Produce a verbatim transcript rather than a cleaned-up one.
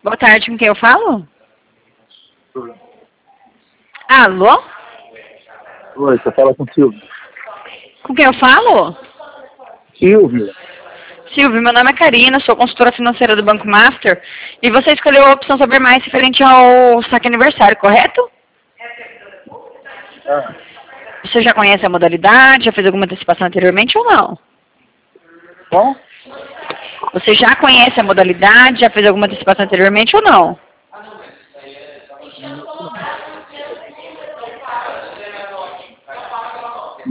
Boa tarde, com quem eu falo? Alô? Oi, você fala com o Silvio. Com quem eu falo? Silvio? Silvio, meu nome é Karina, sou consultora financeira do Banco Master. E você escolheu a opção Saber Mais referente ao saque aniversário, correto? Ah, Você já conhece a modalidade? Já fez alguma antecipação anteriormente ou não? bom? Você já conhece a modalidade? Já fez alguma antecipação anteriormente ou não?